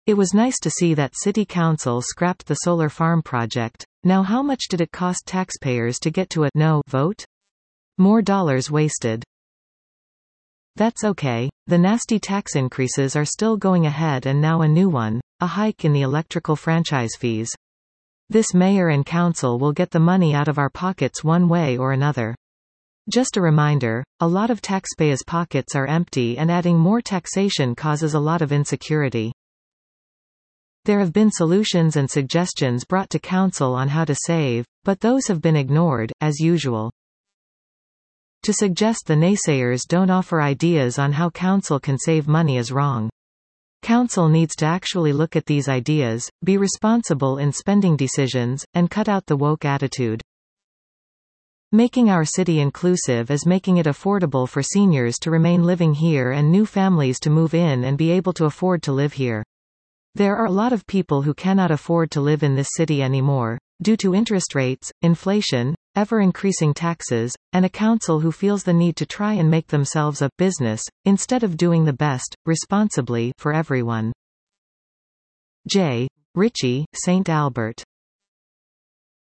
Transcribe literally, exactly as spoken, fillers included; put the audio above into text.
It was nice to see that City Council scrapped the solar farm project. Now how much did it cost taxpayers to get to a no vote? More dollars wasted. That's okay. The nasty tax increases are still going ahead, and now a new one, a hike in the electrical franchise fees. This mayor and council will get the money out of our pockets one way or another. Just a reminder, a lot of taxpayers' pockets are empty, and adding more taxation causes a lot of insecurity. There have been solutions and suggestions brought to council on how to save, but those have been ignored, as usual. To suggest the naysayers don't offer ideas on how council can save money is wrong. Council needs to actually look at these ideas, be responsible in spending decisions, and cut out the woke attitude. Making our city inclusive is making it affordable for seniors to remain living here and new families to move in and be able to afford to live here. There are a lot of people who cannot afford to live in this city anymore, due to interest rates, inflation, ever-increasing taxes, and a council who feels the need to try and make themselves a business, instead of doing the best, responsibly, for everyone. J. Ritchie, Saint Albert.